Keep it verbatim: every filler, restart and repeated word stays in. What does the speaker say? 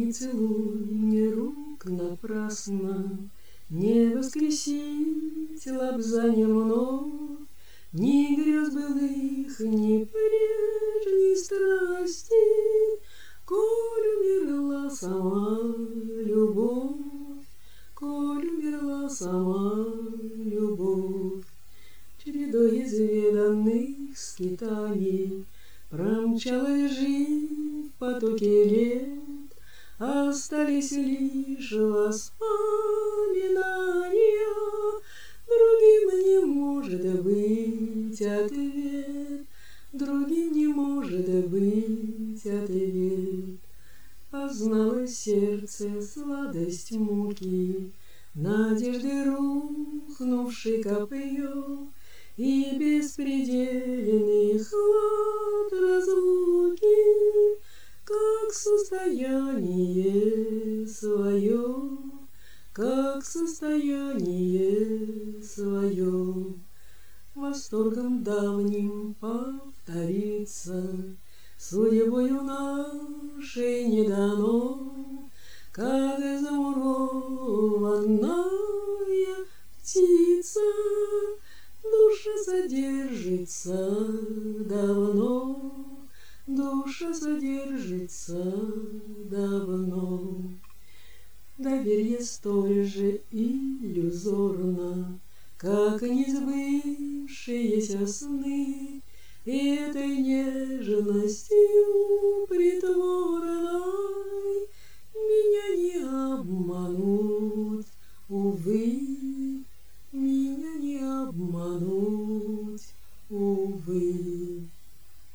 Не целуй мне рук напрасно, не воскресить лобзанием вновь ни грез былых, ни прежней страсти, коль умерла сама любовь, коль умерла сама любовь. Чередой изведанных скитаний промчалась жизнь в потоке лет, остались лишь воспоминания. Другим не может быть ответ, другим не может быть ответ. Познало сердце сладость муки, надежды рухнувшей копье, и беспредельный хлад разлуки, как состояние свое, как состояние свое. Восторгом давним повторится, судьбою нашей не дано, как замурованная птица, душа содержится давно, душа содержится давно. Доверие столь же иллюзорно, как несбывшиеся сны, и этой нежностью притворной меня не обмануть, увы, меня не обмануть, увы.